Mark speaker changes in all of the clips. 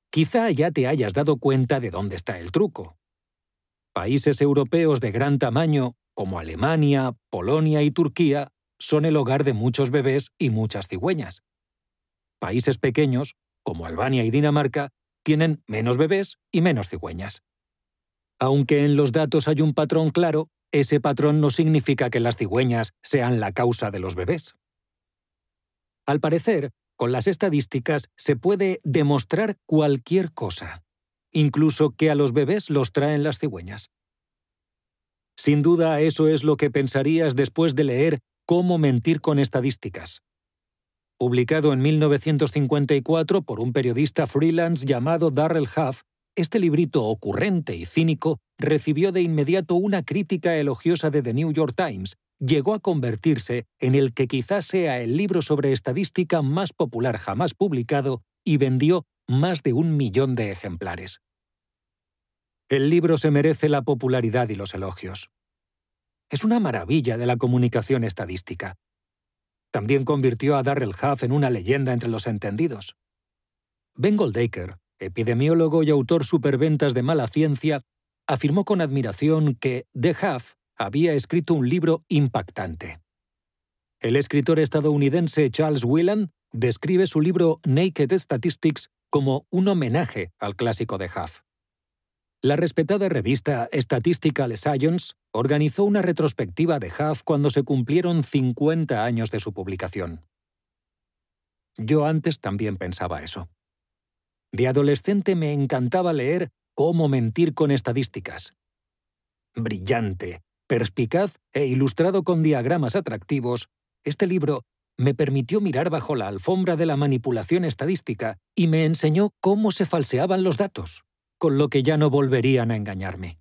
Speaker 1: Quizá ya te hayas dado cuenta de dónde está el truco. Países europeos de gran tamaño, como Alemania, Polonia y Turquía, son el hogar de muchos bebés y muchas cigüeñas. Países pequeños, como Albania y Dinamarca, tienen menos bebés y menos cigüeñas. Aunque en los datos hay un patrón claro, ese patrón no significa que las cigüeñas sean la causa de los bebés. Al parecer, con las estadísticas se puede demostrar cualquier cosa, incluso que a los bebés los traen las cigüeñas. Sin duda, eso es lo que pensarías después de leer Cómo mentir con estadísticas. Publicado en 1954 por un periodista freelance llamado Darrell Huff, este librito ocurrente y cínico recibió de inmediato una crítica elogiosa de The New York Times. Llegó a convertirse en el que quizás sea el libro sobre estadística más popular jamás publicado y vendió más de 1 millón de ejemplares. El libro se merece la popularidad y los elogios. Es una maravilla de la comunicación estadística. También convirtió a Darrell Huff en una leyenda entre los entendidos. Ben Goldacre, epidemiólogo y autor superventas de Mala Ciencia, afirmó con admiración que de Huff había escrito un libro impactante. El escritor estadounidense Charles Whelan describe su libro Naked Statistics como un homenaje al clásico de Huff. La respetada revista Statistical Science organizó una retrospectiva de Huff cuando se cumplieron 50 años de su publicación. Yo antes también pensaba eso. De adolescente me encantaba leer Cómo mentir con estadísticas. Brillante, perspicaz e ilustrado con diagramas atractivos, este libro me permitió mirar bajo la alfombra de la manipulación estadística y me enseñó cómo se falseaban los datos, con lo que ya no volverían a engañarme.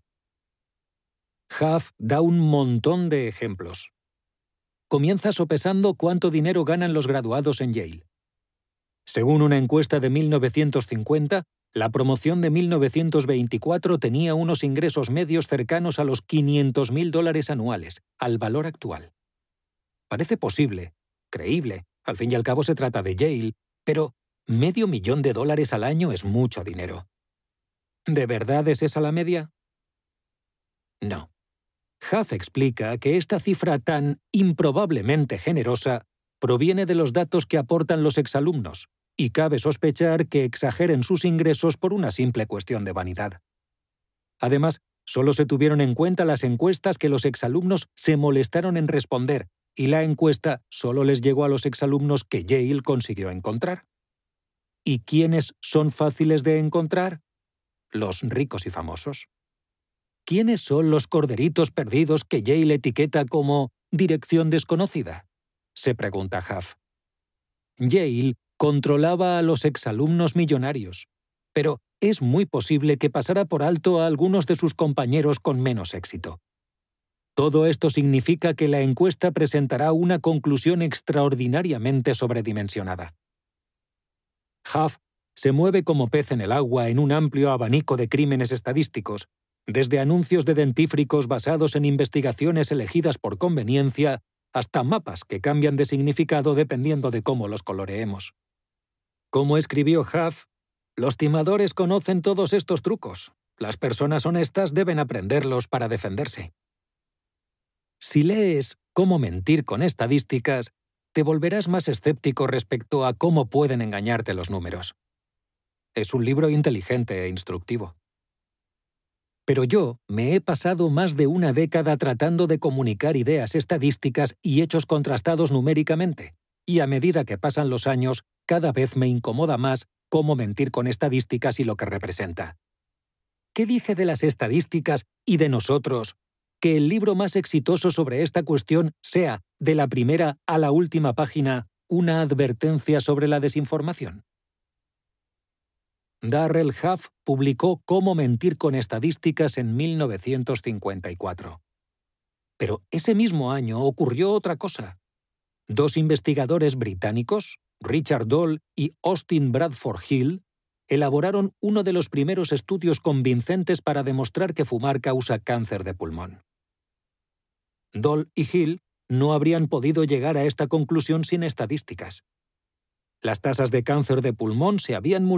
Speaker 1: Huff da un montón de ejemplos. Comienza sopesando cuánto dinero ganan los graduados en Yale. Según una encuesta de 1950, la promoción de 1924 tenía unos ingresos medios cercanos a los $500,000 anuales, al valor actual. Parece posible, creíble, al fin y al cabo se trata de Yale, pero $500,000 al año es mucho dinero. ¿De verdad es esa la media? No. Huff explica que esta cifra tan improbablemente generosa proviene de los datos que aportan los exalumnos, y cabe sospechar que exageren sus ingresos por una simple cuestión de vanidad. Además, solo se tuvieron en cuenta las encuestas que los exalumnos se molestaron en responder, y la encuesta solo les llegó a los exalumnos que Yale consiguió encontrar. ¿Y quiénes son fáciles de encontrar? Los ricos y famosos. ¿Quiénes son los corderitos perdidos que Yale etiqueta como dirección desconocida?, se pregunta Huff. Yale controlaba a los exalumnos millonarios, pero es muy posible que pasara por alto a algunos de sus compañeros con menos éxito. Todo esto significa que la encuesta presentará una conclusión extraordinariamente sobredimensionada. Huff se mueve como pez en el agua en un amplio abanico de crímenes estadísticos, desde anuncios de dentífricos basados en investigaciones elegidas por conveniencia hasta mapas que cambian de significado dependiendo de cómo los coloreemos. Como escribió Huff, los timadores conocen todos estos trucos. Las personas honestas deben aprenderlos para defenderse. Si lees Cómo mentir con estadísticas, te volverás más escéptico respecto a cómo pueden engañarte los números. Es un libro inteligente e instructivo. Pero yo me he pasado más de una década tratando de comunicar ideas estadísticas y hechos contrastados numéricamente, y a medida que pasan los años, cada vez me incomoda más cómo mentir con estadísticas y lo que representa. ¿Qué dice de las estadísticas y de nosotros que el libro más exitoso sobre esta cuestión sea, de la primera a la última página, una advertencia sobre la desinformación? Darrell Huff publicó Cómo mentir con estadísticas en 1954. Pero ese mismo año ocurrió otra cosa. Dos investigadores británicos, Richard Doll y Austin Bradford Hill, elaboraron uno de los primeros estudios convincentes para demostrar que fumar causa cáncer de pulmón. Doll y Hill no habrían podido llegar a esta conclusión sin estadísticas. Las tasas de cáncer de pulmón se habían multiplicado